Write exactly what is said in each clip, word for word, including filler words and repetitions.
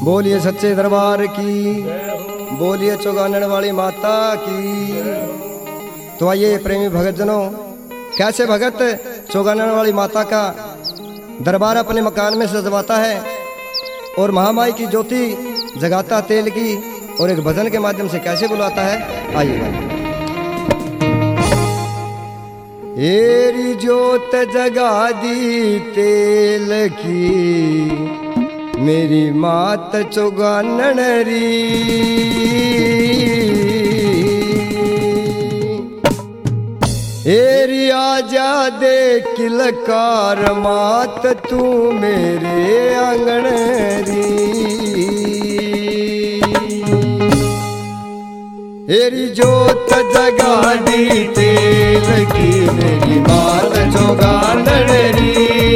बोलिए सच्चे दरबार की, बोलिए चौगानन वाली माता की। तो आइए प्रेमी भगत जनों, कैसे भगत चौगानन वाली माता का दरबार अपने मकान में सजवाता है और महामाई की ज्योति जगाता तेल की और एक भजन के माध्यम से कैसे बुलाता है, आइए भाई। एरी ज्योत जगा दी तेल की मेरी मात चौगानन री, एरी आजा दे किलकार मात तू मेरे आंगन री। एरी ज्योत जगा दी तेल की मेरी मात चौगानन री,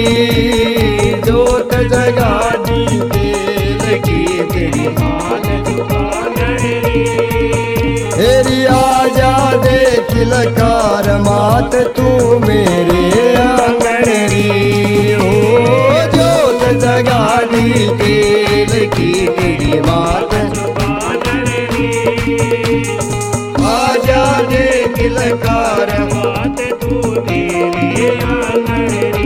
ज्योत जगा दी तेल की तेरी मात चौगानन री। एरी आजा दे किलकार मात तू मेरे आंगन री। ओ ज्योत जगा दी तेल की तेरी मात चौगानन री, आजा दे किलकार मात तू मेरे आंगन री।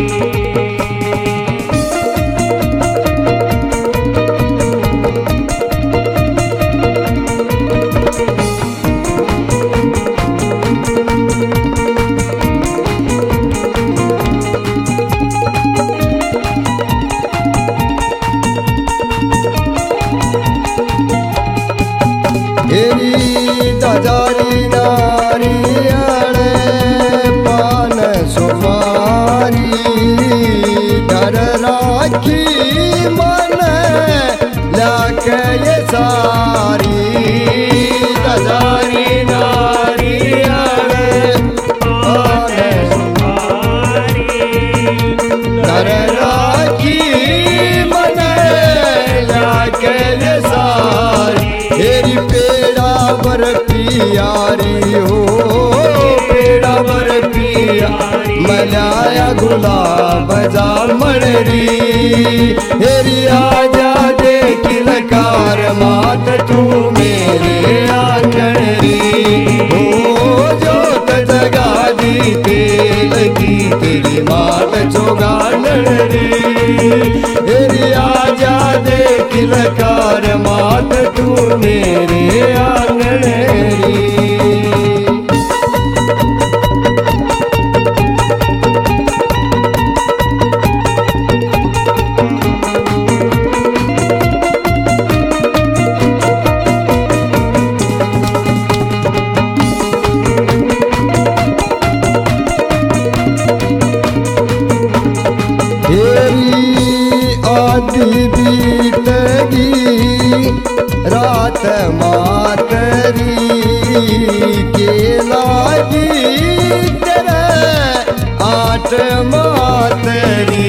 दादारी नारियल पान सुपारी डर राखी मन लाके ये सारी। दादारी नारियल पान सुपारी डर राखी मन लाके ये सारी। तेरी पेड़ा बर पियारी हो, पेड़ा बर पियारी मलाया गुलाब जामन री। तेरी आजा दे किलकार मात तू मेरे आंगन री। ओ ज्योत जगा दी तेल की तेरी मात चौगानन री। तेरी आजा दे किलकार मात तू मेरे आंगन री। आदि बीतगी रात मातरी के लागी तेरे आठ मातरी।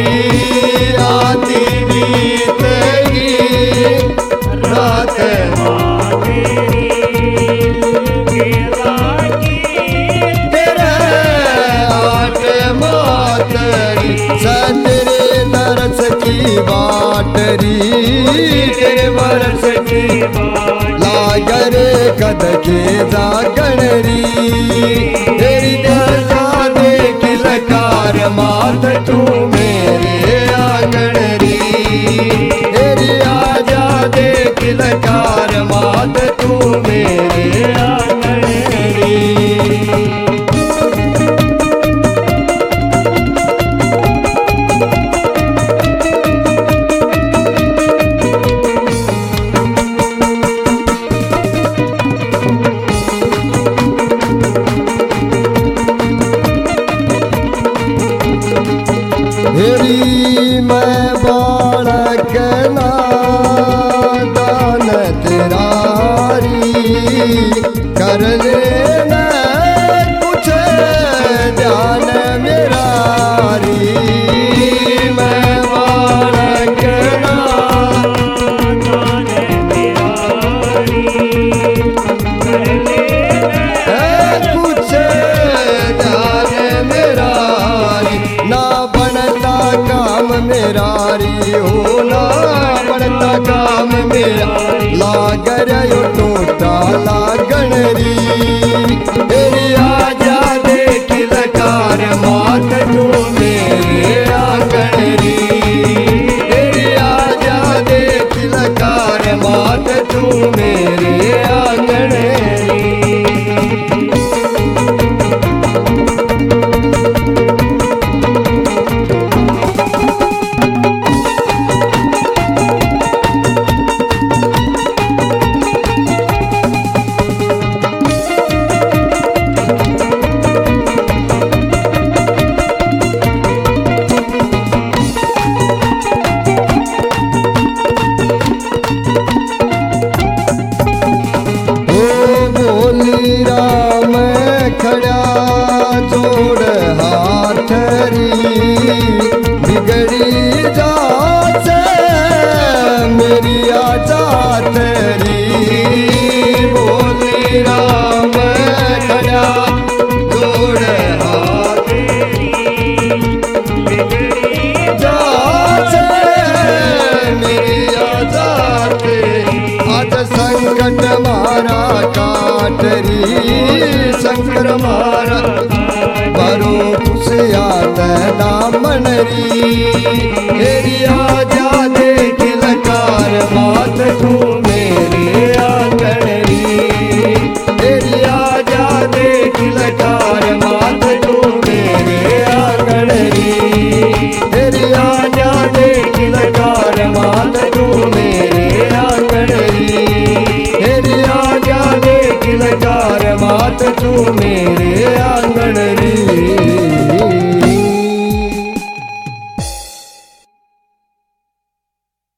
आदि बीतगी रात मातरी के लागी तेरे आठ मातरी। सतरे नरस की बाटरी तेरे बरस की लागरे कद के जागण री। तेरी दशा दे किलकार मात तू मेरे आंगन री। तेरी आजा दे किलकार मात तू मेरे आंगन री। हेरी मैं बालक नादान तेरारी कर लेना कुछ ध्यान मेरारी। मैं बालक नादान तेरारी कर लेना कुछ ध्यान मेरारी। ना बनता काम मेरारी हो, ना बनता काम मेरा लागर यो टोटा लागण री तेरी आजा देख लकार मात तू मेरे आंगण री तेरी आजा देख लकार मात तू मेरे आंगण री। राम खड़ा जोड़ हाथ री बिगड़ी जात मेरी आजात री बोली राम खड़ा जोड़ हाथ जात मेरी आजात आज संकट मारा काटरी शंकर मारा बरो खुशियात दामन री तेरी आजा